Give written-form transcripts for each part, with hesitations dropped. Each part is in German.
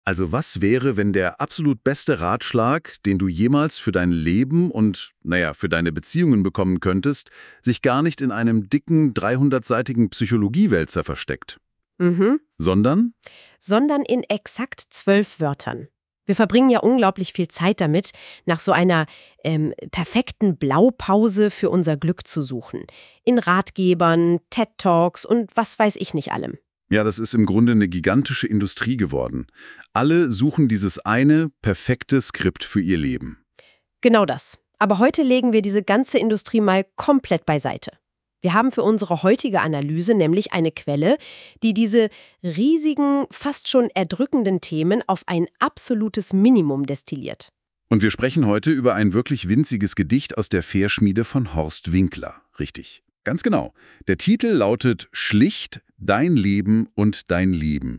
Also was wäre, wenn der absolut beste Ratschlag, den du jemals für dein Leben und, für deine Beziehungen bekommen könntest, sich gar nicht in einem dicken, 300-seitigen Psychologiewälzer versteckt? Sondern? Sondern in exakt 12 Wörtern. Wir verbringen ja unglaublich viel Zeit damit, nach so einer perfekten Blaupause für unser Glück zu suchen. In Ratgebern, TED-Talks und was weiß ich nicht allem. Ja, das ist im Grunde eine gigantische Industrie geworden. Alle suchen dieses eine perfekte Skript für ihr Leben. Genau das. Aber heute legen wir diese ganze Industrie mal komplett beiseite. Wir haben für unsere heutige Analyse nämlich eine Quelle, die diese riesigen, fast schon erdrückenden Themen auf ein absolutes Minimum destilliert. Und wir sprechen heute über ein wirklich winziges Gedicht aus der Fährschmiede von Horst Winkler. Richtig. Ganz genau. Der Titel lautet schlicht Dein Leben und dein Leben.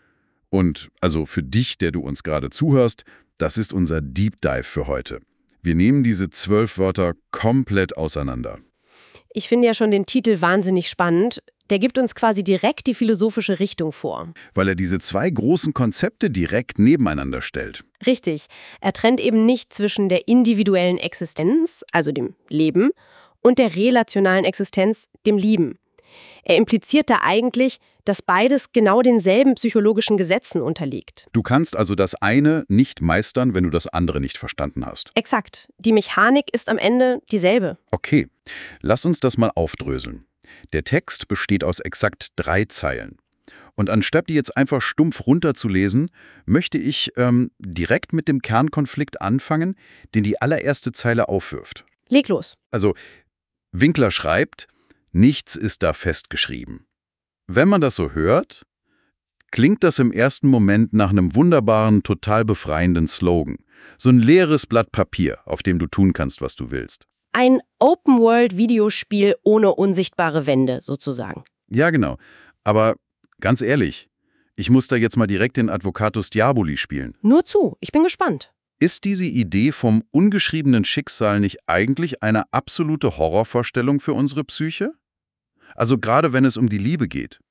Und also für dich, der du uns gerade zuhörst, das ist unser Deep Dive für heute. Wir nehmen diese 12 Wörter komplett auseinander. Ich finde ja schon den Titel wahnsinnig spannend. Der gibt uns quasi direkt die philosophische Richtung vor. Weil er diese zwei großen Konzepte direkt nebeneinander stellt. Richtig. Er trennt eben nicht zwischen der individuellen Existenz, also dem Leben, und der relationalen Existenz, dem Lieben. Er impliziert da eigentlich, dass beides genau denselben psychologischen Gesetzen unterliegt. Du kannst also das eine nicht meistern, wenn du das andere nicht verstanden hast. Exakt. Die Mechanik ist am Ende dieselbe. Okay, lass uns das mal aufdröseln. Der Text besteht aus exakt 3 Zeilen. Und anstatt die jetzt einfach stumpf runterzulesen, möchte ich direkt mit dem Kernkonflikt anfangen, den die allererste Zeile aufwirft. Leg los. Also, Winkler schreibt, nichts ist da festgeschrieben. Wenn man das so hört, klingt das im ersten Moment nach einem wunderbaren, total befreienden Slogan. So ein leeres Blatt Papier, auf dem du tun kannst, was du willst. Ein Open-World-Videospiel ohne unsichtbare Wände, sozusagen. Ja, genau. Aber ganz ehrlich, ich muss da jetzt mal direkt den Advocatus Diaboli spielen. Nur zu, ich bin gespannt. Ist diese Idee vom ungeschriebenen Schicksal nicht eigentlich eine absolute Horrorvorstellung für unsere Psyche? Also gerade wenn es um die Liebe geht.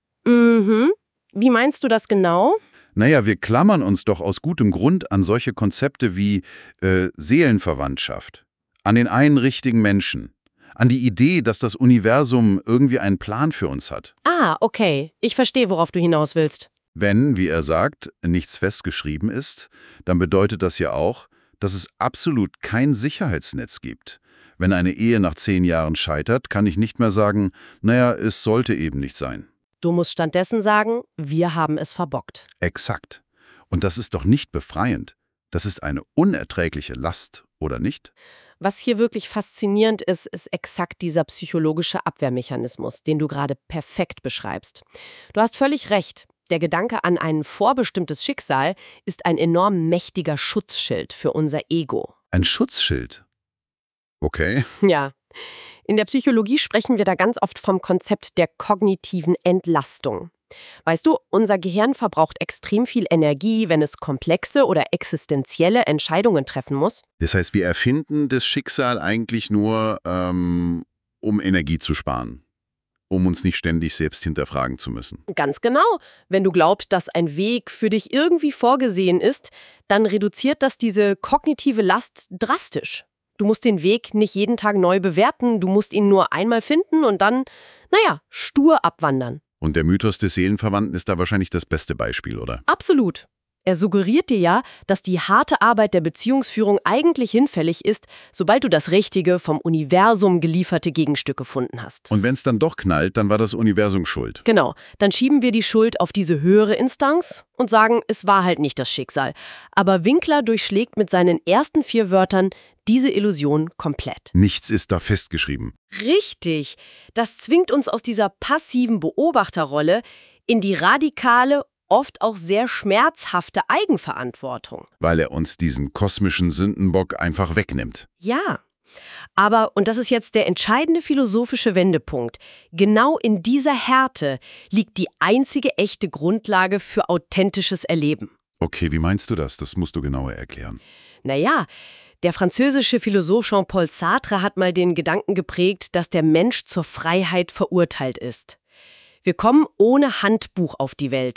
Wie meinst du das genau? Naja, wir klammern uns doch aus gutem Grund an solche Konzepte wie Seelenverwandtschaft, an den einen richtigen Menschen, an die Idee, dass das Universum irgendwie einen Plan für uns hat. Ah, okay. Ich verstehe, worauf du hinaus willst. Wenn, wie er sagt, nichts festgeschrieben ist, dann bedeutet das ja auch, dass es absolut kein Sicherheitsnetz gibt. Wenn eine Ehe nach 10 Jahren scheitert, kann ich nicht mehr sagen, naja, es sollte eben nicht sein. Du musst stattdessen sagen, wir haben es verbockt. Exakt. Und das ist doch nicht befreiend. Das ist eine unerträgliche Last, oder nicht? Was hier wirklich faszinierend ist, ist exakt dieser psychologische Abwehrmechanismus, den du gerade perfekt beschreibst. Du hast völlig recht. Der Gedanke an ein vorbestimmtes Schicksal ist ein enorm mächtiger Schutzschild für unser Ego. Ein Schutzschild? Okay. Ja. In der Psychologie sprechen wir da ganz oft vom Konzept der kognitiven Entlastung. Weißt du, unser Gehirn verbraucht extrem viel Energie, wenn es komplexe oder existenzielle Entscheidungen treffen muss. Das heißt, wir erfinden das Schicksal eigentlich nur, um Energie zu sparen. Um uns nicht ständig selbst hinterfragen zu müssen. Ganz genau. Wenn du glaubst, dass ein Weg für dich irgendwie vorgesehen ist, dann reduziert das diese kognitive Last drastisch. Du musst den Weg nicht jeden Tag neu bewerten, du musst ihn nur einmal finden und dann, stur abwandern. Und der Mythos des Seelenverwandten ist da wahrscheinlich das beste Beispiel, oder? Absolut. Er suggeriert dir ja, dass die harte Arbeit der Beziehungsführung eigentlich hinfällig ist, sobald du das richtige, vom Universum gelieferte Gegenstück gefunden hast. Und wenn es dann doch knallt, dann war das Universum schuld. Genau, dann schieben wir die Schuld auf diese höhere Instanz und sagen, es war halt nicht das Schicksal. Aber Winkler durchschlägt mit seinen ersten 4 Wörtern diese Illusion komplett. Nichts ist da festgeschrieben. Richtig. Das zwingt uns aus dieser passiven Beobachterrolle in die radikale, oft auch sehr schmerzhafte Eigenverantwortung. Weil er uns diesen kosmischen Sündenbock einfach wegnimmt. Ja. Aber, und das ist jetzt der entscheidende philosophische Wendepunkt, genau in dieser Härte liegt die einzige echte Grundlage für authentisches Erleben. Okay, wie meinst du das? Das musst du genauer erklären. Naja, der französische Philosoph Jean-Paul Sartre hat mal den Gedanken geprägt, dass der Mensch zur Freiheit verurteilt ist. Wir kommen ohne Handbuch auf die Welt.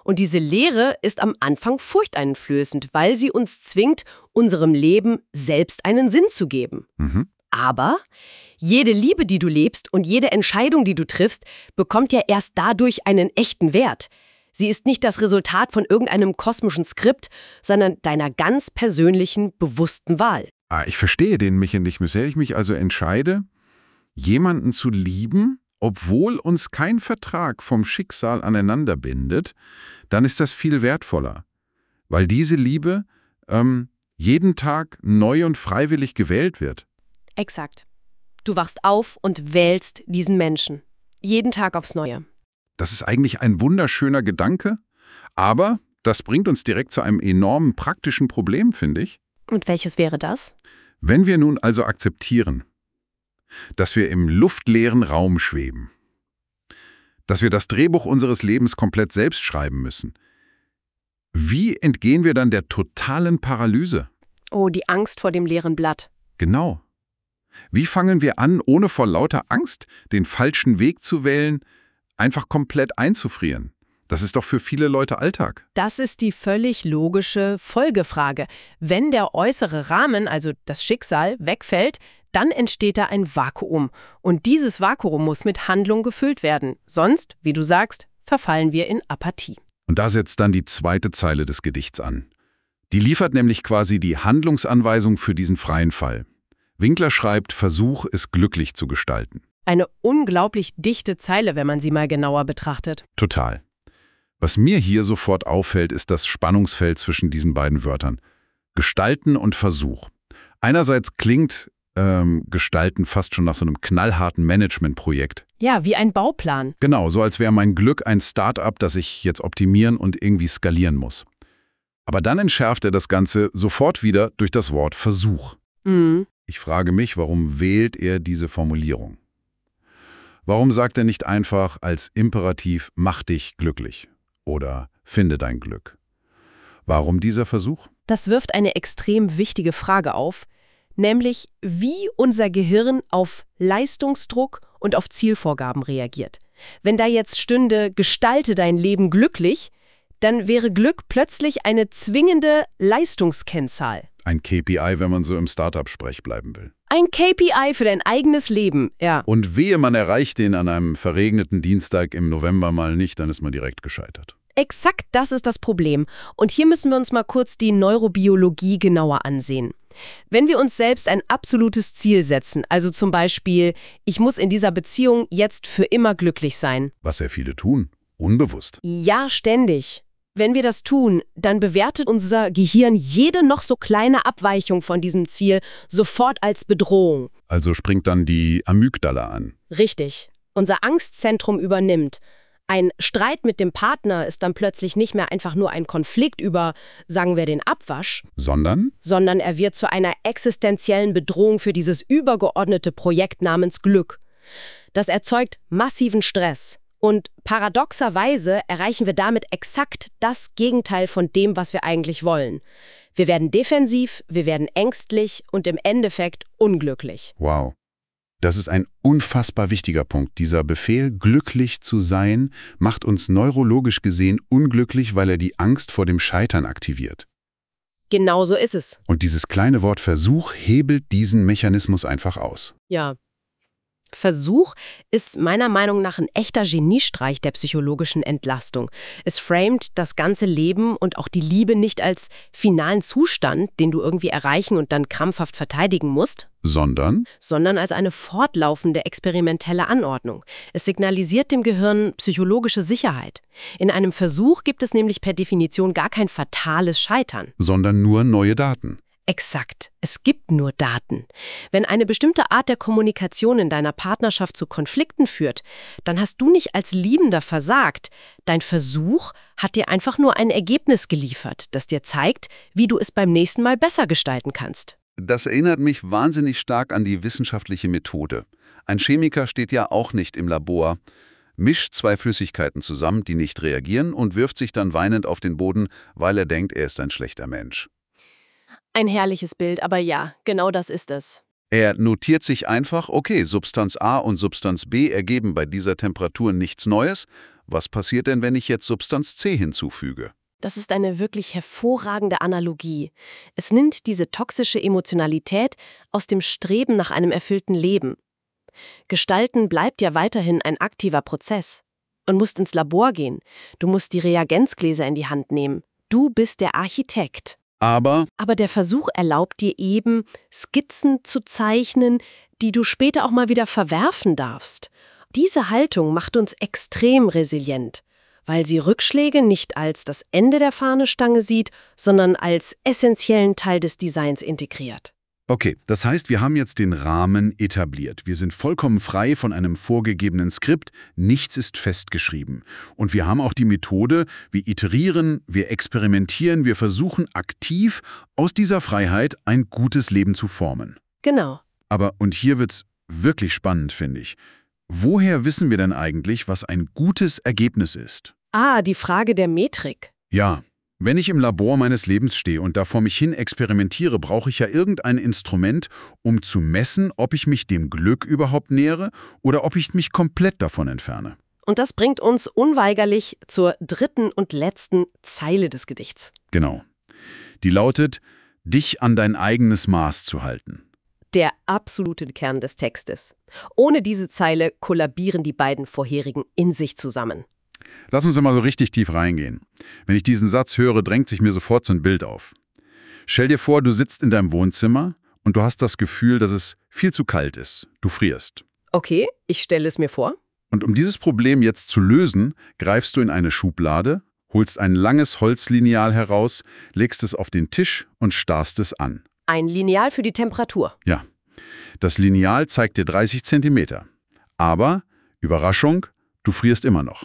Und diese Leere ist am Anfang furchteinflößend, weil sie uns zwingt, unserem Leben selbst einen Sinn zu geben. Aber jede Liebe, die du lebst und jede Entscheidung, die du triffst, bekommt ja erst dadurch einen echten Wert. Sie ist nicht das Resultat von irgendeinem kosmischen Skript, sondern deiner ganz persönlichen, bewussten Wahl. Ich verstehe den Mechanismus. Wenn ich mich also entscheide, jemanden zu lieben, obwohl uns kein Vertrag vom Schicksal aneinander bindet, dann ist das viel wertvoller. Weil diese Liebe jeden Tag neu und freiwillig gewählt wird. Exakt. Du wachst auf und wählst diesen Menschen. Jeden Tag aufs Neue. Das ist eigentlich ein wunderschöner Gedanke, aber das bringt uns direkt zu einem enormen praktischen Problem, finde ich. Und welches wäre das? Wenn wir nun also akzeptieren, dass wir im luftleeren Raum schweben, dass wir das Drehbuch unseres Lebens komplett selbst schreiben müssen, wie entgehen wir dann der totalen Paralyse? Oh, die Angst vor dem leeren Blatt. Genau. Wie fangen wir an, ohne vor lauter Angst den falschen Weg zu wählen, einfach komplett einzufrieren? Das ist doch für viele Leute Alltag. Das ist die völlig logische Folgefrage. Wenn der äußere Rahmen, also das Schicksal, wegfällt, dann entsteht da ein Vakuum. Und dieses Vakuum muss mit Handlung gefüllt werden. Sonst, wie du sagst, verfallen wir in Apathie. Und da setzt dann die zweite Zeile des Gedichts an. Die liefert nämlich quasi die Handlungsanweisung für diesen freien Fall. Winkler schreibt, Versuch, es glücklich zu gestalten. Eine unglaublich dichte Zeile, wenn man sie mal genauer betrachtet. Total. Was mir hier sofort auffällt, ist das Spannungsfeld zwischen diesen beiden Wörtern. Gestalten und Versuch. Einerseits klingt Gestalten fast schon nach so einem knallharten Managementprojekt. Ja, wie ein Bauplan. Genau, so als wäre mein Glück ein Start-up, das ich jetzt optimieren und irgendwie skalieren muss. Aber dann entschärft er das Ganze sofort wieder durch das Wort Versuch. Ich frage mich, warum wählt er diese Formulierung? Warum sagt er nicht einfach als Imperativ, mach dich glücklich oder finde dein Glück? Warum dieser Versuch? Das wirft eine extrem wichtige Frage auf, nämlich wie unser Gehirn auf Leistungsdruck und auf Zielvorgaben reagiert. Wenn da jetzt stünde, gestalte dein Leben glücklich, dann wäre Glück plötzlich eine zwingende Leistungskennzahl. Ein KPI, wenn man so im Startup-Sprech bleiben will. Ein KPI für dein eigenes Leben, ja. Und wehe, man erreicht den an einem verregneten Dienstag im November mal nicht, dann ist man direkt gescheitert. Exakt das ist das Problem. Und hier müssen wir uns mal kurz die Neurobiologie genauer ansehen. Wenn wir uns selbst ein absolutes Ziel setzen, also zum Beispiel, ich muss in dieser Beziehung jetzt für immer glücklich sein. Was sehr viele tun, unbewusst. Ja, ständig. Wenn wir das tun, dann bewertet unser Gehirn jede noch so kleine Abweichung von diesem Ziel sofort als Bedrohung. Also springt dann die Amygdala an. Richtig. Unser Angstzentrum übernimmt. Ein Streit mit dem Partner ist dann plötzlich nicht mehr einfach nur ein Konflikt über, sagen wir, den Abwasch, Sondern er wird zu einer existenziellen Bedrohung für dieses übergeordnete Projekt namens Glück. Das erzeugt massiven Stress. Und paradoxerweise erreichen wir damit exakt das Gegenteil von dem, was wir eigentlich wollen. Wir werden defensiv, wir werden ängstlich und im Endeffekt unglücklich. Wow. Das ist ein unfassbar wichtiger Punkt. Dieser Befehl, glücklich zu sein, macht uns neurologisch gesehen unglücklich, weil er die Angst vor dem Scheitern aktiviert. Genau so ist es. Und dieses kleine Wort Versuch hebelt diesen Mechanismus einfach aus. Ja. Versuch ist meiner Meinung nach ein echter Geniestreich der psychologischen Entlastung. Es framet das ganze Leben und auch die Liebe nicht als finalen Zustand, den du irgendwie erreichen und dann krampfhaft verteidigen musst, Sondern als eine fortlaufende experimentelle Anordnung. Es signalisiert dem Gehirn psychologische Sicherheit. In einem Versuch gibt es nämlich per Definition gar kein fatales Scheitern. sondern nur neue Daten. Exakt. Es gibt nur Daten. Wenn eine bestimmte Art der Kommunikation in deiner Partnerschaft zu Konflikten führt, dann hast du nicht als Liebender versagt. Dein Versuch hat dir einfach nur ein Ergebnis geliefert, das dir zeigt, wie du es beim nächsten Mal besser gestalten kannst. Das erinnert mich wahnsinnig stark an die wissenschaftliche Methode. Ein Chemiker steht ja auch nicht im Labor, mischt zwei Flüssigkeiten zusammen, die nicht reagieren und wirft sich dann weinend auf den Boden, weil er denkt, er ist ein schlechter Mensch. Ein herrliches Bild, aber ja, genau das ist es. Er notiert sich einfach, okay, Substanz A und Substanz B ergeben bei dieser Temperatur nichts Neues, Was passiert denn, wenn ich jetzt Substanz C hinzufüge? Das ist eine wirklich hervorragende Analogie. Es nimmt diese toxische Emotionalität aus dem Streben nach einem erfüllten Leben. Gestalten bleibt ja weiterhin ein aktiver Prozess. Und musst ins Labor gehen. Du musst die Reagenzgläser in die Hand nehmen. Du bist der Architekt. Aber Der Versuch erlaubt dir eben, Skizzen zu zeichnen, die du später auch mal wieder verwerfen darfst. Diese Haltung macht uns extrem resilient, weil sie Rückschläge nicht als das Ende der Fahnenstange sieht, sondern als essentiellen Teil des Designs integriert. okay, das heißt, wir haben jetzt den Rahmen etabliert. Wir sind vollkommen frei von einem vorgegebenen Skript, nichts ist festgeschrieben. Und wir haben auch die Methode, wir iterieren, wir experimentieren, wir versuchen aktiv aus dieser Freiheit ein gutes Leben zu formen. Genau. Aber, und hier wird's wirklich spannend, finde ich. Woher wissen wir denn eigentlich, was ein gutes Ergebnis ist? Die Frage der Metrik. Ja, wenn ich im Labor meines Lebens stehe und da vor mich hin experimentiere, brauche ich ja irgendein Instrument, um zu messen, ob ich mich dem Glück überhaupt nähere oder ob ich mich komplett davon entferne. Und das bringt uns unweigerlich zur dritten und letzten Zeile des Gedichts. Genau. Die lautet, dich an dein eigenes Maß zu halten. Der absolute Kern des Textes. Ohne diese Zeile kollabieren die beiden vorherigen in sich zusammen. Lass uns mal so richtig tief reingehen. Wenn ich diesen Satz höre, drängt sich mir sofort so ein Bild auf. Stell dir vor, du sitzt in deinem Wohnzimmer und du hast das Gefühl, dass es viel zu kalt ist. Du frierst. Okay, ich stelle es mir vor. Und um dieses Problem jetzt zu lösen, greifst du in eine Schublade, holst ein langes Holzlineal heraus, legst es auf den Tisch und starrst es an. Ein Lineal für die Temperatur. Ja, das Lineal zeigt dir 30 Zentimeter. Aber, Überraschung, du frierst immer noch.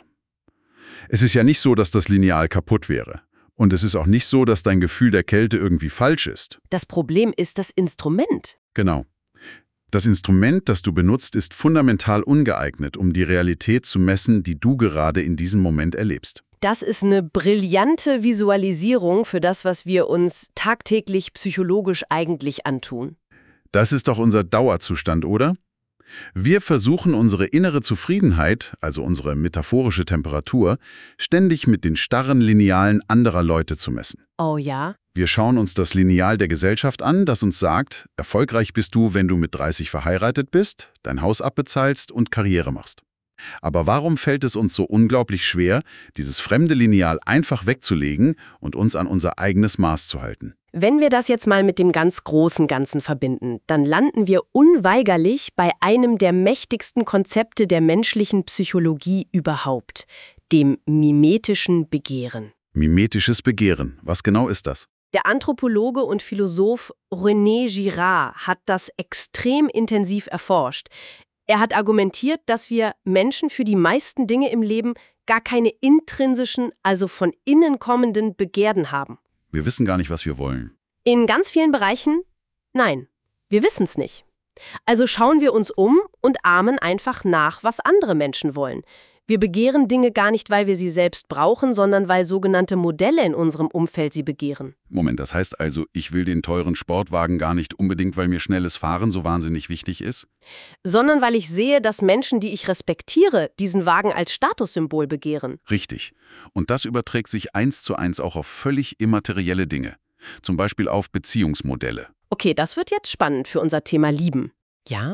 Es ist ja nicht so, dass das Lineal kaputt wäre. Und es ist auch nicht so, dass dein Gefühl der Kälte irgendwie falsch ist. Das Problem ist das Instrument. Genau. Das Instrument, das du benutzt, ist fundamental ungeeignet, um die Realität zu messen, die du gerade in diesem Moment erlebst. Das ist eine brillante Visualisierung für das, was wir uns tagtäglich psychologisch eigentlich antun. Das ist doch unser Dauerzustand, oder? Wir versuchen unsere innere Zufriedenheit, also unsere metaphorische Temperatur, ständig mit den starren Linealen anderer Leute zu messen. Oh ja? Wir schauen uns das Lineal der Gesellschaft an, das uns sagt, erfolgreich bist du, wenn du mit 30 verheiratet bist, dein Haus abbezahlst und Karriere machst. Aber warum fällt es uns so unglaublich schwer, dieses fremde Lineal einfach wegzulegen und uns an unser eigenes Maß zu halten? Wenn wir das jetzt mal mit dem ganz großen Ganzen verbinden, dann landen wir unweigerlich bei einem der mächtigsten Konzepte der menschlichen Psychologie überhaupt, dem mimetischen Begehren. Mimetisches Begehren, was genau ist das? Der Anthropologe und Philosoph René Girard hat das extrem intensiv erforscht. Er hat argumentiert, dass wir Menschen für die meisten Dinge im Leben gar keine intrinsischen, also von innen kommenden Begierden haben. Wir wissen gar nicht, was wir wollen. In ganz vielen Bereichen, nein, wir wissen es nicht. Also schauen wir uns um und ahmen einfach nach, was andere Menschen wollen. Wir begehren Dinge gar nicht, weil wir sie selbst brauchen, sondern weil sogenannte Modelle in unserem Umfeld sie begehren. Moment, das heißt also, ich will den teuren Sportwagen gar nicht unbedingt, weil mir schnelles Fahren so wahnsinnig wichtig ist? Sondern weil ich sehe, dass Menschen, die ich respektiere, diesen Wagen als Statussymbol begehren. Richtig. Und das überträgt sich 1:1 auch auf völlig immaterielle Dinge. Zum Beispiel auf Beziehungsmodelle. Okay, das wird jetzt spannend für unser Thema Lieben. Ja?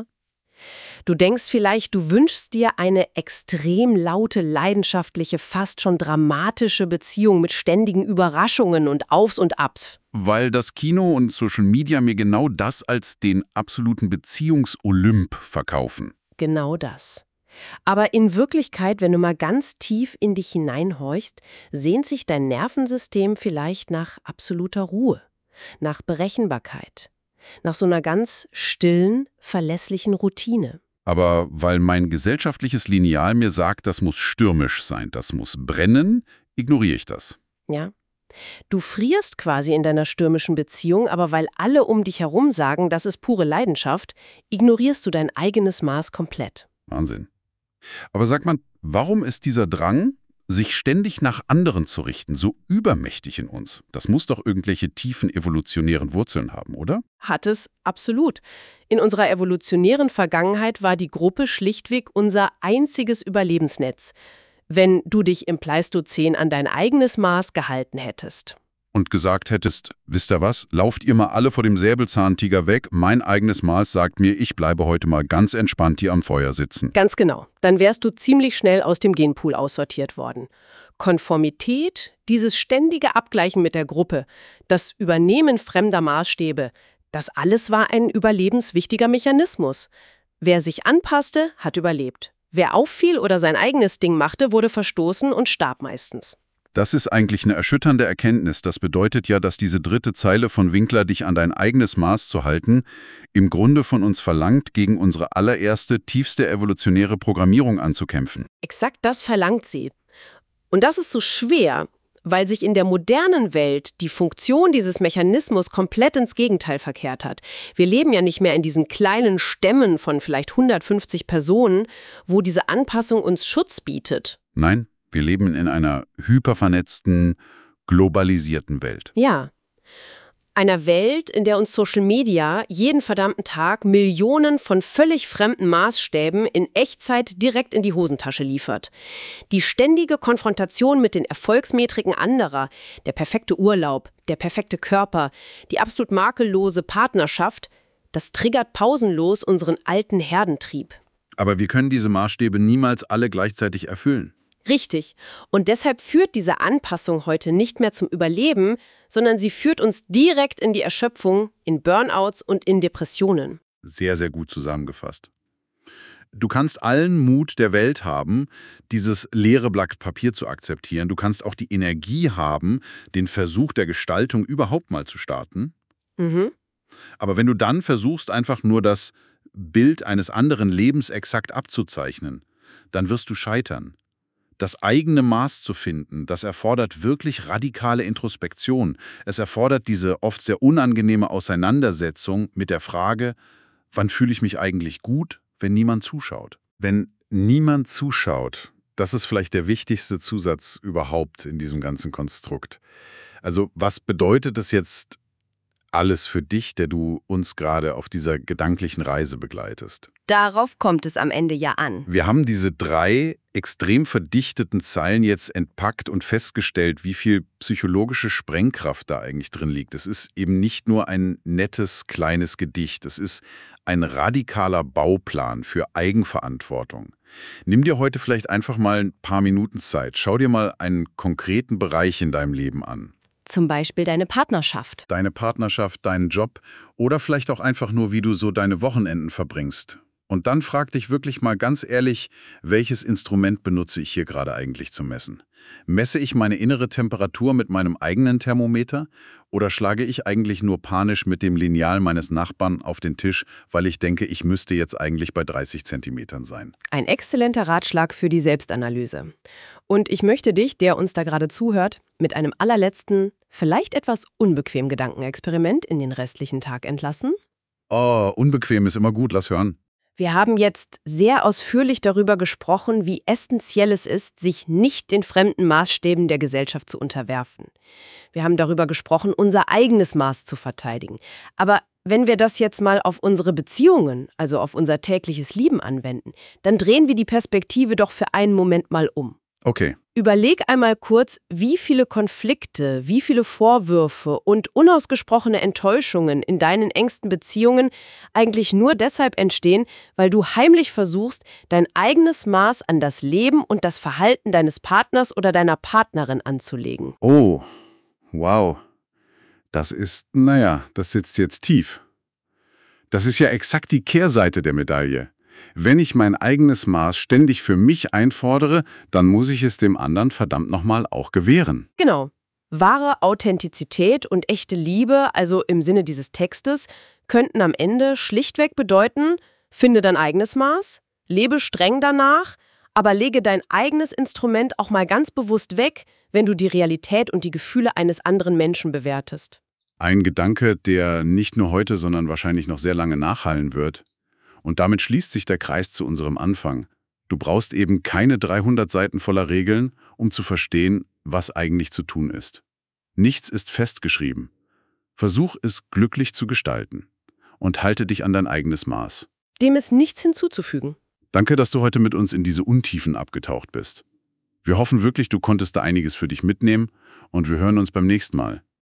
Du denkst vielleicht, du wünschst dir eine extrem laute, leidenschaftliche, fast schon dramatische Beziehung mit ständigen Überraschungen und Aufs und Abs. Weil das Kino und Social Media mir genau das als den absoluten Beziehungsolymp verkaufen. Genau das. Aber in Wirklichkeit, wenn du mal ganz tief in dich hineinhorchst, sehnt sich dein Nervensystem vielleicht nach absoluter Ruhe, nach Berechenbarkeit. Nach so einer ganz stillen, verlässlichen Routine. Aber weil mein gesellschaftliches Lineal mir sagt, das muss stürmisch sein, das muss brennen, ignoriere ich das. Ja. Du frierst quasi in deiner stürmischen Beziehung, aber weil alle um dich herum sagen, das ist pure Leidenschaft, ignorierst du dein eigenes Maß komplett. Wahnsinn. Aber sag mal, warum ist dieser Drang, sich ständig nach anderen zu richten, so übermächtig in uns? Das muss doch irgendwelche tiefen evolutionären Wurzeln haben, oder? Hat es, absolut. In unserer evolutionären Vergangenheit war die Gruppe schlichtweg unser einziges Überlebensnetz. wenn du dich im Pleistozän an dein eigenes Maß gehalten hättest. Und gesagt hättest, wisst ihr was, lauft ihr mal alle vor dem Säbelzahntiger weg, mein eigenes Maß sagt mir, ich bleibe heute mal ganz entspannt hier am Feuer sitzen. Ganz genau. Dann wärst du ziemlich schnell aus dem Genpool aussortiert worden. Konformität, dieses ständige Abgleichen mit der Gruppe, das Übernehmen fremder Maßstäbe, das alles war ein überlebenswichtiger Mechanismus. Wer sich anpasste, hat überlebt. Wer auffiel oder sein eigenes Ding machte, wurde verstoßen und starb meistens. Das ist eigentlich eine erschütternde Erkenntnis. Das bedeutet ja, dass diese dritte Zeile von Winkler, dich an dein eigenes Maß zu halten, im Grunde von uns verlangt, gegen unsere allererste, tiefste evolutionäre Programmierung anzukämpfen. Exakt das verlangt sie. Und das ist so schwer, weil sich in der modernen Welt die Funktion dieses Mechanismus komplett ins Gegenteil verkehrt hat. Wir leben ja nicht mehr in diesen kleinen Stämmen von vielleicht 150 Personen, wo diese Anpassung uns Schutz bietet. Nein, wir leben in einer hypervernetzten, globalisierten Welt. Ja. Einer Welt, in der uns Social Media jeden verdammten Tag Millionen von völlig fremden Maßstäben in Echtzeit direkt in die Hosentasche liefert. Die ständige Konfrontation mit den Erfolgsmetriken anderer, der perfekte Urlaub, der perfekte Körper, die absolut makellose Partnerschaft, das triggert pausenlos unseren alten Herdentrieb. Aber wir können diese Maßstäbe niemals alle gleichzeitig erfüllen. Richtig. Und deshalb führt diese Anpassung heute nicht mehr zum Überleben, sondern sie führt uns direkt in die Erschöpfung, in Burnouts und in Depressionen. Sehr, sehr gut zusammengefasst. Du kannst allen Mut der Welt haben, dieses leere Blatt Papier zu akzeptieren. Du kannst auch die Energie haben, den Versuch der Gestaltung überhaupt mal zu starten. Aber wenn du dann versuchst, einfach nur das Bild eines anderen Lebens exakt abzuzeichnen, dann wirst du scheitern. Das eigene Maß zu finden, das erfordert wirklich radikale Introspektion. Es erfordert diese oft sehr unangenehme Auseinandersetzung mit der Frage, wann fühle ich mich eigentlich gut, wenn niemand zuschaut? Wenn niemand zuschaut, das ist vielleicht der wichtigste Zusatz überhaupt in diesem ganzen Konstrukt. Also was bedeutet es jetzt alles für dich, der du uns gerade auf dieser gedanklichen Reise begleitest? Darauf kommt es am Ende ja an. Wir haben diese 3 extrem verdichteten Zeilen jetzt entpackt und festgestellt, wie viel psychologische Sprengkraft da eigentlich drin liegt. Es ist eben nicht nur ein nettes, kleines Gedicht. Es ist ein radikaler Bauplan für Eigenverantwortung. Nimm dir heute vielleicht einfach mal ein paar Minuten Zeit. Schau dir mal einen konkreten Bereich in deinem Leben an. Zum Beispiel deine Partnerschaft. Deine Partnerschaft, deinen Job oder vielleicht auch einfach nur, wie du so deine Wochenenden verbringst. Und dann frag dich wirklich mal ganz ehrlich, welches Instrument benutze ich hier gerade eigentlich zum Messen? Messe ich meine innere Temperatur mit meinem eigenen Thermometer oder schlage ich eigentlich nur panisch mit dem Lineal meines Nachbarn auf den Tisch, weil ich denke, ich müsste jetzt eigentlich bei 30 Zentimetern sein? Ein exzellenter Ratschlag für die Selbstanalyse. Und ich möchte dich, der uns da gerade zuhört, mit einem allerletzten, vielleicht etwas unbequemen Gedankenexperiment in den restlichen Tag entlassen. Oh, unbequem ist immer gut, lass hören. Wir haben jetzt sehr ausführlich darüber gesprochen, wie essentiell es ist, sich nicht den fremden Maßstäben der Gesellschaft zu unterwerfen. Wir haben darüber gesprochen, unser eigenes Maß zu verteidigen. Aber wenn wir das jetzt mal auf unsere Beziehungen, also auf unser tägliches Leben anwenden, dann drehen wir die Perspektive doch für einen Moment mal um. Okay. Überleg einmal kurz, wie viele Konflikte, wie viele Vorwürfe und unausgesprochene Enttäuschungen in deinen engsten Beziehungen eigentlich nur deshalb entstehen, weil du heimlich versuchst, dein eigenes Maß an das Leben und das Verhalten deines Partners oder deiner Partnerin anzulegen. Oh, wow. Das sitzt jetzt tief. Das ist ja exakt die Kehrseite der Medaille. Wenn ich mein eigenes Maß ständig für mich einfordere, dann muss ich es dem anderen verdammt nochmal auch gewähren. Genau. Wahre Authentizität und echte Liebe, also im Sinne dieses Textes, könnten am Ende schlichtweg bedeuten, finde dein eigenes Maß, lebe streng danach, aber lege dein eigenes Instrument auch mal ganz bewusst weg, wenn du die Realität und die Gefühle eines anderen Menschen bewertest. Ein Gedanke, der nicht nur heute, sondern wahrscheinlich noch sehr lange nachhallen wird. Und damit schließt sich der Kreis zu unserem Anfang. Du brauchst eben keine 300 Seiten voller Regeln, um zu verstehen, was eigentlich zu tun ist. Nichts ist festgeschrieben. Versuch es glücklich zu gestalten und halte dich an dein eigenes Maß. Dem ist nichts hinzuzufügen. Danke, dass du heute mit uns in diese Untiefen abgetaucht bist. Wir hoffen wirklich, du konntest da einiges für dich mitnehmen und wir hören uns beim nächsten Mal.